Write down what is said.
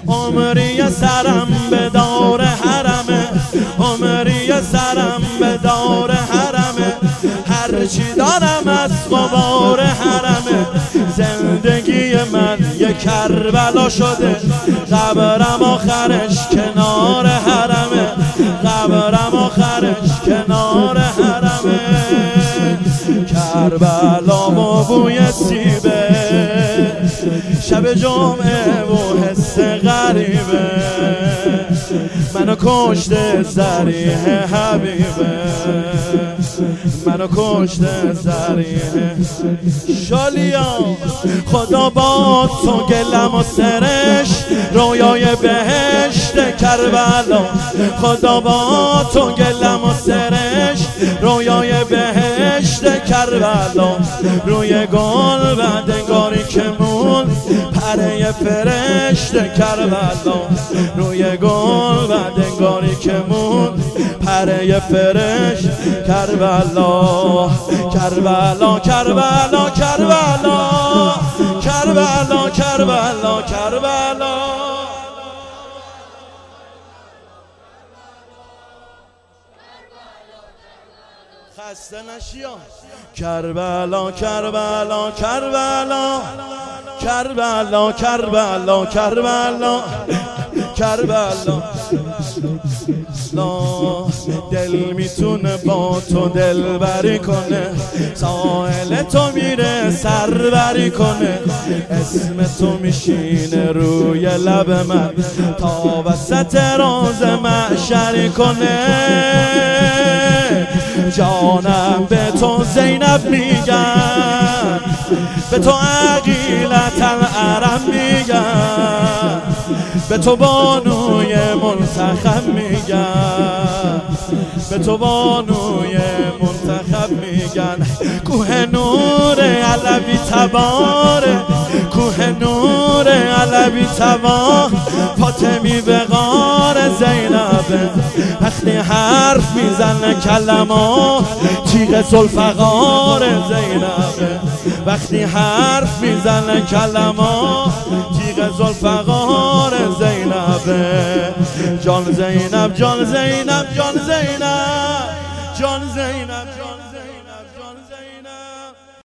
عمری سرم به دار حرمه، عمری سرم به دار حرمه، هرچی دارم از غبار حرمه. زندگی من یک کربلا شده، قبرم آخرش کنار حرمه، قبرم آخرش کنار حرمه. کربلا و بوی سیبه، شب جمعه و حس غریبه، منو کشته ذریح حبیبه، منو کشته ذریح. شالیا خدا با تو گلم و سرش، رویای بهشت کربلا. خدا با تو گلم و سرش، رویای بهشت کربلا. روی گل بعد انگاری که مون پره فرشت کربلا. روی گل بعد انگاری که مون پره فرشت کربلا. کربلا کربلا کربلا کربلا کربلا کربلا. خسته نشیا. کربلا کربلا کربلا کربلا کربلا کربلا کربلا. دل میتونه با تو دل بری کنه، ساحل تو میره سربری کنه، اسم تو میشینه روی لب من تا وسط راز محشری کنه. جانم به تو زینب میگن، به تو عقیلة العرب میگن، به تو بانوی منتخب میگن، به تو بانوی منتخب میگن. کوه نور علوی تباره، کوه نور علوی تبار، فاطمی به غار زینبه. وقتی حرف میزنه کلمات تیغ ذوالفقار زینبه. وقتی حرف میزنه کلمات تیغ ذوالفقار زینبه. جان زینب جان زینب جان زینب جان زینب جان زینب.